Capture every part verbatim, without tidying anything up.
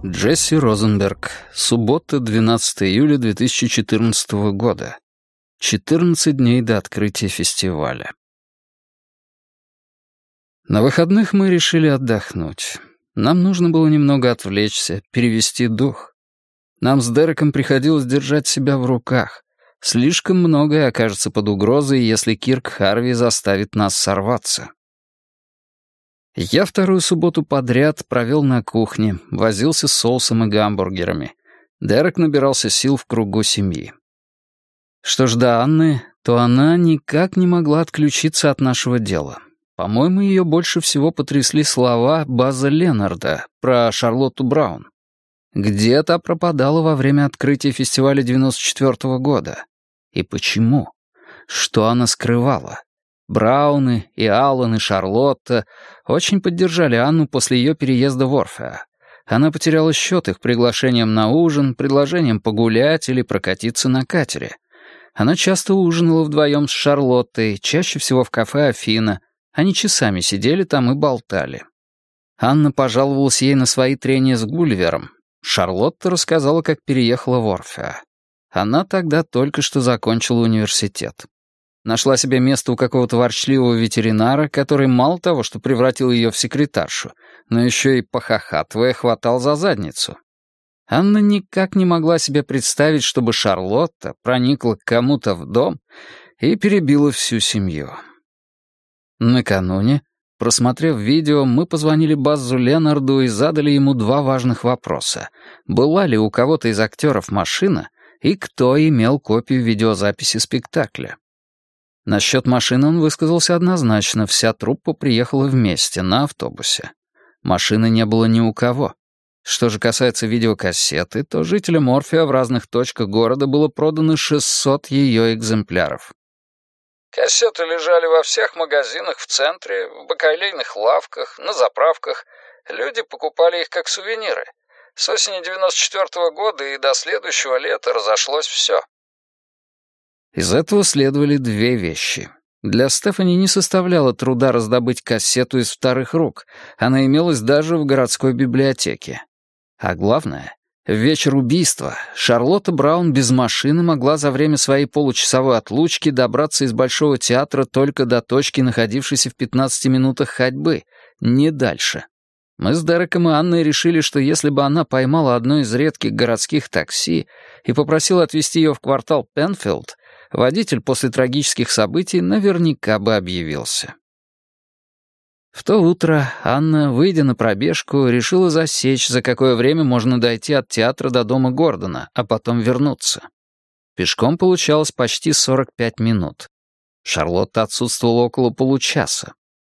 Джесси Розенберг. Суббота, двенадцатого июля две тысячи четырнадцатого года. четырнадцать дней до открытия фестиваля. На выходных мы решили отдохнуть. Нам нужно было немного отвлечься, перевести дух. Нам с Дереком приходилось держать себя в руках. Слишком многое окажется под угрозой, если Кирк Харви заставит нас сорваться. Я вторую субботу подряд провел на кухне, возился с соусом и гамбургерами. Дерек набирался сил в кругу семьи. Что ж до Анны, то она никак не могла отключиться от нашего дела. По-моему, ее больше всего потрясли слова База Леннарда про Шарлотту Браун. Где та пропадала во время открытия фестиваля девяносто четвёртого года? И почему? Что она скрывала? Брауны и Аллан и Шарлотта очень поддержали Анну после ее переезда в Орфеа. Она потеряла счет их приглашением на ужин, предложением погулять или прокатиться на катере. Она часто ужинала вдвоем с Шарлоттой, чаще всего в кафе «Афина». Они часами сидели там и болтали. Анна пожаловалась ей на свои трения с Гулливером. Шарлотта рассказала, как переехала в Орфеа. Она тогда только что закончила университет. Нашла себе место у какого-то ворчливого ветеринара, который мало того, что превратил ее в секретаршу, но еще и, похохатывая, хватал за задницу. Анна никак не могла себе представить, чтобы Шарлотта проникла к кому-то в дом и перебила всю семью. Накануне, просмотрев видео, мы позвонили Баззу Леннарду и задали ему два важных вопроса. Была ли у кого-то из актеров машина и кто имел копию видеозаписи спектакля? Насчет машины он высказался однозначно, вся труппа приехала вместе, на автобусе. Машины не было ни у кого. Что же касается видеокассеты, то жителям Орфеа в разных точках города было продано шестьсот ее экземпляров. Кассеты лежали во всех магазинах в центре, в бакалейных лавках, на заправках. Люди покупали их как сувениры. С осени девяносто четвёртого года и до следующего лета разошлось все. Из этого следовали две вещи. Для Стефани не составляло труда раздобыть кассету из вторых рук. Она имелась даже в городской библиотеке. А главное, в вечер убийства Шарлотта Браун без машины могла за время своей получасовой отлучки добраться из Большого театра только до точки, находившейся в пятнадцати минутах ходьбы, не дальше. Мы с Дереком и Анной решили, что если бы она поймала одно из редких городских такси и попросила отвезти ее в квартал Пенфилд, водитель после трагических событий наверняка бы объявился. В то утро Анна, выйдя на пробежку, решила засечь, за какое время можно дойти от театра до дома Гордона, а потом вернуться. Пешком получалось почти сорок пять минут. Шарлотта отсутствовала около получаса.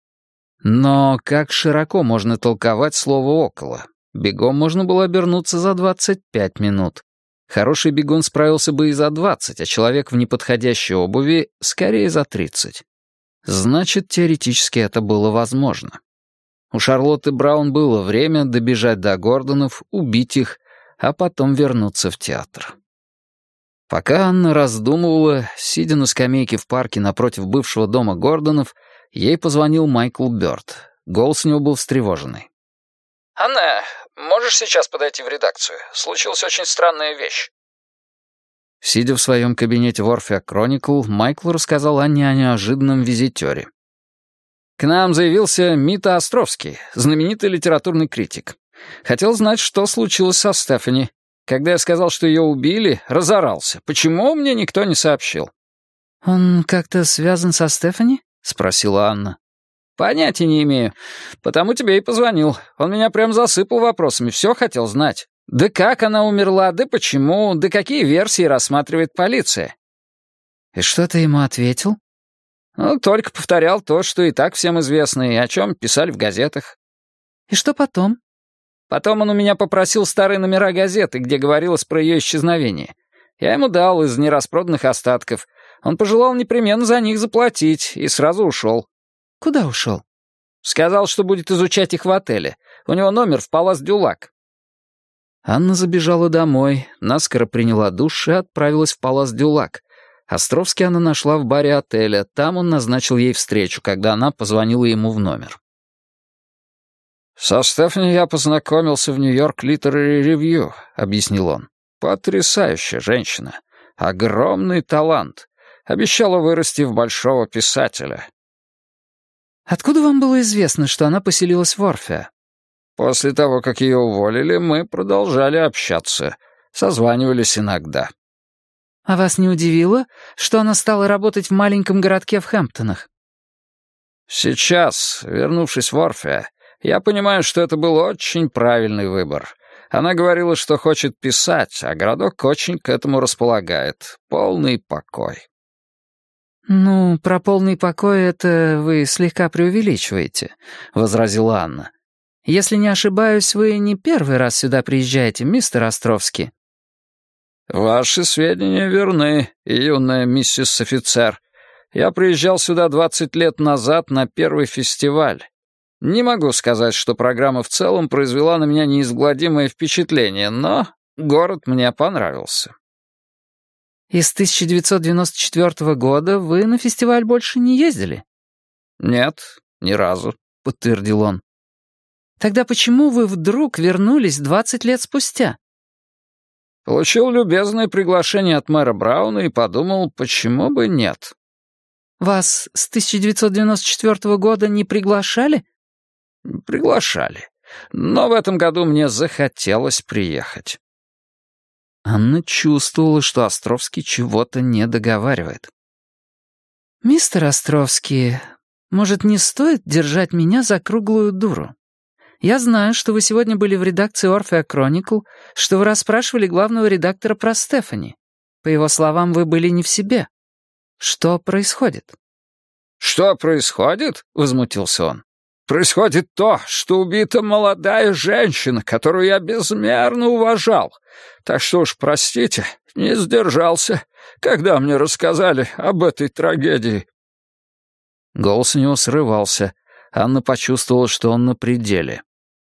Но как широко можно толковать слово «около»? Бегом можно было обернуться за двадцать пять минут. Хороший бегун справился бы и за двадцать, а человек в неподходящей обуви — скорее за тридцать. Значит, теоретически это было возможно. У Шарлотты Браун было время добежать до Гордонов, убить их, а потом вернуться в театр. Пока Анна раздумывала, сидя на скамейке в парке напротив бывшего дома Гордонов, ей позвонил Майкл Бёрд. Голос у него был встревоженный. «Анна, можешь сейчас подойти в редакцию? Случилась очень странная вещь». Сидя в своем кабинете в Орфеа Кроникл, Майкл рассказал Анне о неожиданном визитёре. «К нам заявился Мита Островский, знаменитый литературный критик. Хотел знать, что случилось со Стефани. Когда я сказал, что ее убили, разорался. Почему мне никто не сообщил?» «Он как-то связан со Стефани?» — спросила Анна. «Понятия не имею. Потому тебе и позвонил. Он меня прям засыпал вопросами, все хотел знать. Да как она умерла, да почему, да какие версии рассматривает полиция». «И что ты ему ответил?» «Ну, только повторял то, что и так всем известно, и о чем писали в газетах». «И что потом?» «Потом он у меня попросил старые номера газеты, где говорилось про ее исчезновение. Я ему дал из нераспроданных остатков. Он пожелал непременно за них заплатить и сразу ушел». «Куда ушел?» «Сказал, что будет изучать их в отеле. У него номер в Палас Дюлак». Анна забежала домой, наскоро приняла душ и отправилась в Палас Дюлак. Островский она нашла в баре отеля, там он назначил ей встречу, когда она позвонила ему в номер. «Со Стефани я познакомился в Нью-Йорк Literary Review», — объяснил он. «Потрясающая женщина. Огромный талант. Обещала вырасти в большого писателя». «Откуда вам было известно, что она поселилась в Орфеа?» «После того, как ее уволили, мы продолжали общаться. Созванивались иногда». «А вас не удивило, что она стала работать в маленьком городке в Хэмптонах?» «Сейчас, вернувшись в Орфеа, я понимаю, что это был очень правильный выбор. Она говорила, что хочет писать, а городок очень к этому располагает. Полный покой». «Ну, про полный покой это вы слегка преувеличиваете», — возразила Анна. «Если не ошибаюсь, вы не первый раз сюда приезжаете, мистер Островский». «Ваши сведения верны, юная миссис офицер. Я приезжал сюда двадцать лет назад на первый фестиваль. Не могу сказать, что программа в целом произвела на меня неизгладимое впечатление, но город мне понравился». «И с тысяча девятьсот девяносто четвёртого года вы на фестиваль больше не ездили?» «Нет, ни разу», — подтвердил он. «Тогда почему вы вдруг вернулись двадцать лет спустя?» «Получил любезное приглашение от мэра Брауна и подумал, почему бы нет». «Вас с тысяча девятьсот девяносто четвёртого года не приглашали?» «Приглашали. Но в этом году мне захотелось приехать». Анна чувствовала, что Островский чего-то не договаривает. «Мистер Островский, может, не стоит держать меня за круглую дуру? Я знаю, что вы сегодня были в редакции Orphea Chronicle, что вы расспрашивали главного редактора про Стефани. По его словам, вы были не в себе. Что происходит?» «Что происходит?» — возмутился он. «Происходит то, что убита молодая женщина, которую я безмерно уважал. Так что уж, простите, не сдержался, когда мне рассказали об этой трагедии». Голос у него срывался. Анна почувствовала, что он на пределе.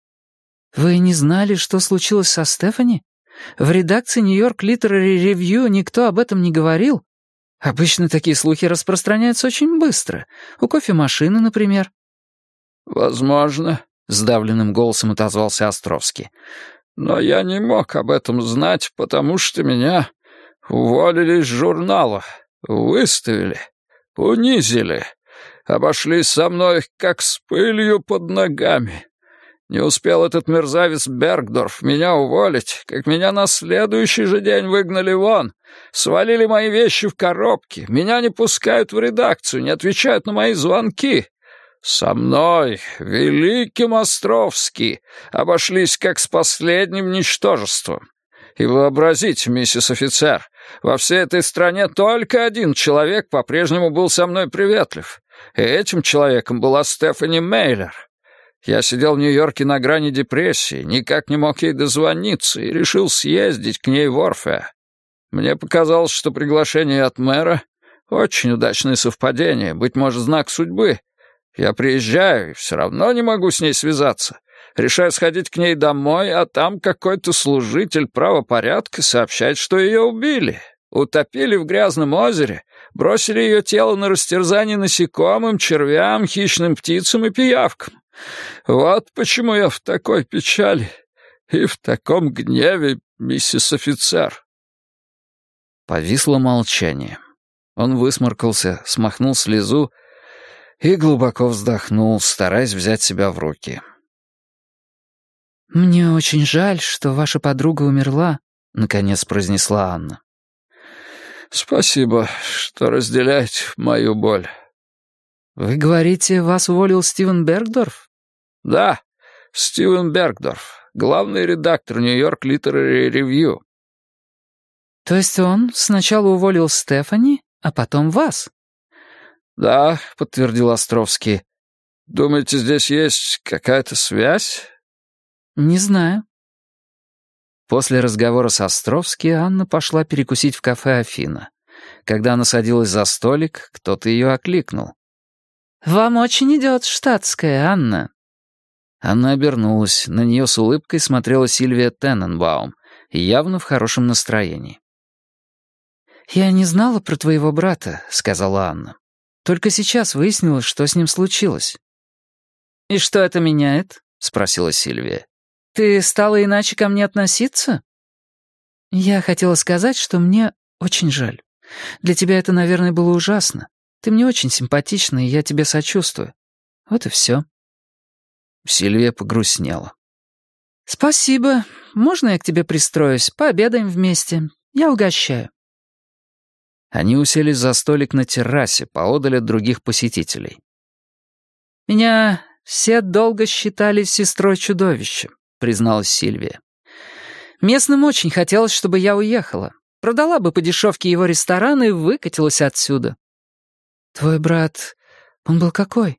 «Вы не знали, что случилось со Стефани? В редакции Нью-Йорк Literary Review никто об этом не говорил? Обычно такие слухи распространяются очень быстро. У кофемашины, например». «Возможно», — сдавленным голосом отозвался Островский. «Но я не мог об этом знать, потому что меня уволили из журнала, выставили, унизили, обошлись со мной, как с пылью под ногами. Не успел этот мерзавец Бергдорф меня уволить, как меня на следующий же день выгнали вон, свалили мои вещи в коробки, меня не пускают в редакцию, не отвечают на мои звонки. Со мной, великим Островский, обошлись как с последним ничтожеством. И вообразите, миссис офицер, во всей этой стране только один человек по-прежнему был со мной приветлив, и этим человеком была Стефани Мейлер. Я сидел в Нью-Йорке на грани депрессии, никак не мог ей дозвониться и решил съездить к ней в Орфеа. Мне показалось, что приглашение от мэра — очень удачное совпадение, быть может, знак судьбы. Я приезжаю и все равно не могу с ней связаться. Решаю сходить к ней домой, а там какой-то служитель правопорядка сообщает, что ее убили. Утопили в грязном озере, бросили ее тело на растерзание насекомым, червям, хищным птицам и пиявкам. Вот почему я в такой печали и в таком гневе, миссис офицер». Повисло молчание. Он высморкался, смахнул слезу и глубоко вздохнул, стараясь взять себя в руки. «Мне очень жаль, что ваша подруга умерла», — наконец произнесла Анна. «Спасибо, что разделяете мою боль». «Вы говорите, вас уволил Стивен Бергдорф?» «Да, Стивен Бергдорф, главный редактор Нью-Йорк Literary Review». «То есть он сначала уволил Стефани, а потом вас?» «Да», — подтвердил Островский. «Думаете, здесь есть какая-то связь?» «Не знаю». После разговора с Островским Анна пошла перекусить в кафе «Афина». Когда она садилась за столик, кто-то ее окликнул. «Вам очень идет штатская, Анна». Анна обернулась, на нее с улыбкой смотрела Сильвия Тененбаум, явно в хорошем настроении. «Я не знала про твоего брата», — сказала Анна. «Только сейчас выяснилось, что с ним случилось». «И что это меняет?» спросила Сильвия. «Ты стала иначе ко мне относиться?» «Я хотела сказать, что мне очень жаль. Для тебя это, наверное, было ужасно. Ты мне очень симпатична, и я тебе сочувствую. Вот и все». Сильвия погрустнела. «Спасибо. Можно я к тебе пристроюсь? Пообедаем вместе. Я угощаю». Они уселись за столик на террасе, поодаль от других посетителей. «Меня все долго считали сестрой-чудовищем», — призналась Сильвия. «Местным очень хотелось, чтобы я уехала. Продала бы по дешевке его ресторан и выкатилась отсюда». «Твой брат, он был какой?»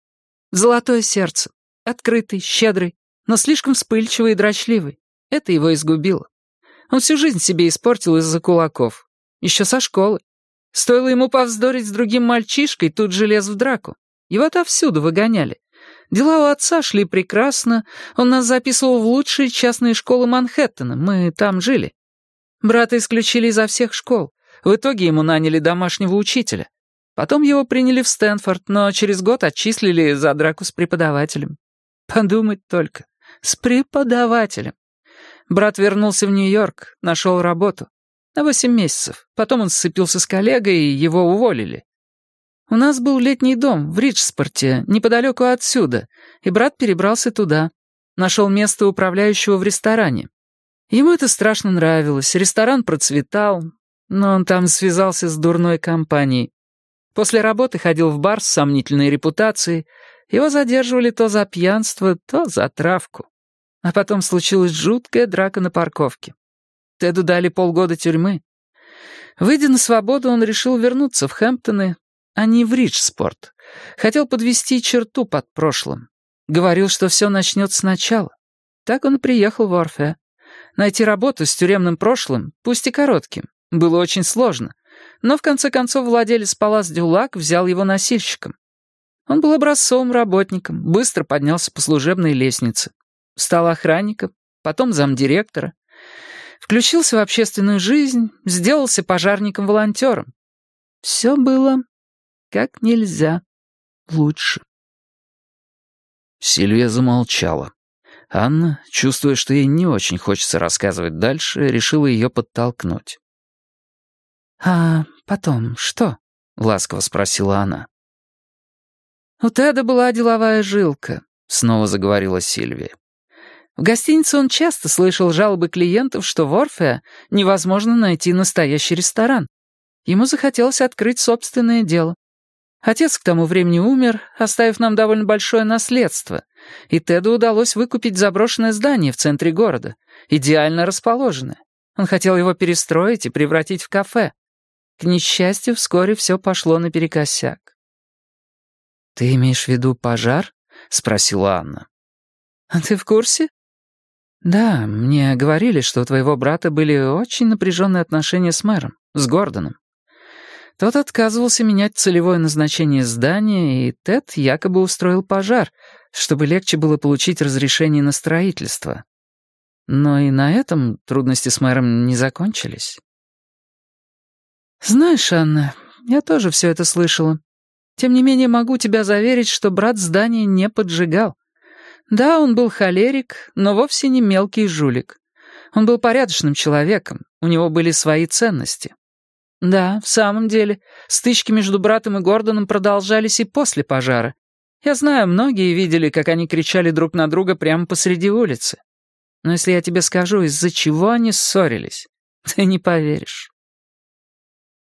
«Золотое сердце. Открытый, щедрый, но слишком вспыльчивый и дрочливый. Это его изгубило. Он всю жизнь себе испортил из-за кулаков. Еще со школы. Стоило ему повздорить с другим мальчишкой, тут же лез в драку. Его отовсюду выгоняли. Дела у отца шли прекрасно, он нас записывал в лучшие частные школы Манхэттена, мы там жили. Брата исключили изо всех школ. В итоге ему наняли домашнего учителя. Потом его приняли в Стэнфорд, но через год отчислили за драку с преподавателем. Подумать только, с преподавателем. Брат вернулся в Нью-Йорк, нашел работу. На восемь месяцев. Потом он сцепился с коллегой, и его уволили. У нас был летний дом в Риджспорте, неподалеку отсюда, и брат перебрался туда. Нашел место управляющего в ресторане. Ему это страшно нравилось, ресторан процветал, но он там связался с дурной компанией. После работы ходил в бар с сомнительной репутацией, его задерживали то за пьянство, то за травку. А потом случилась жуткая драка на парковке. Теду дали полгода тюрьмы. Выйдя на свободу, он решил вернуться в Хэмптоны, а не в Риджспорт. Хотел подвести черту под прошлым. Говорил, что все начнется сначала. Так он и приехал в Орфеа. Найти работу с тюремным прошлым, пусть и коротким, было очень сложно. Но в конце концов владелец Палас Дюлак взял его носильщиком. Он был образцовым работником, быстро поднялся по служебной лестнице. Стал охранником, потом замдиректора. Включился в общественную жизнь, сделался пожарником-волонтером. Все было как нельзя лучше. Сильвия замолчала. Анна, чувствуя, что ей не очень хочется рассказывать дальше, решила ее подтолкнуть. «А потом что?» — ласково спросила она. «У Теда была деловая жилка», — снова заговорила Сильвия. В гостинице он часто слышал жалобы клиентов, что в Орфеа невозможно найти настоящий ресторан. Ему захотелось открыть собственное дело. Отец к тому времени умер, оставив нам довольно большое наследство, и Теду удалось выкупить заброшенное здание в центре города, идеально расположенное. Он хотел его перестроить и превратить в кафе. К несчастью, вскоре все пошло наперекосяк. «Ты имеешь в виду пожар?» — спросила Анна. «А ты в курсе?» «Да, мне говорили, что у твоего брата были очень напряженные отношения с мэром, с Гордоном. Тот отказывался менять целевое назначение здания, и Тед якобы устроил пожар, чтобы легче было получить разрешение на строительство. Но и на этом трудности с мэром не закончились». «Знаешь, Анна, я тоже все это слышала. Тем не менее могу тебя заверить, что брат здание не поджигал. Да, он был холерик, но вовсе не мелкий жулик. Он был порядочным человеком, у него были свои ценности. Да, в самом деле, стычки между братом и Гордоном продолжались и после пожара. Я знаю, многие видели, как они кричали друг на друга прямо посреди улицы. Но если я тебе скажу, из-за чего они ссорились, ты не поверишь».